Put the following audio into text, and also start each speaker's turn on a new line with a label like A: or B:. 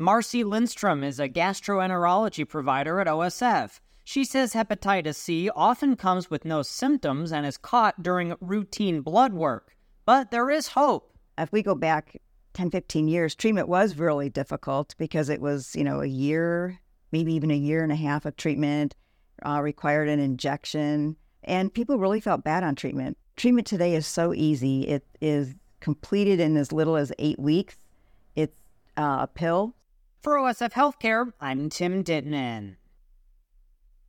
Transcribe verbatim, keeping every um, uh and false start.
A: Marcy Lindstrom is a gastroenterology provider at O S F. She says hepatitis C often comes with no symptoms and is caught during routine blood work. But there is hope.
B: If we go back ten, fifteen years, treatment was really difficult because it was, you know, a year, maybe even a year and a half of treatment, uh, required an injection, and people really felt bad on treatment. Treatment today is so easy. It is completed in as little as eight weeks. It's uh, a pill.
A: For O S F Healthcare, I'm Tim Dittman.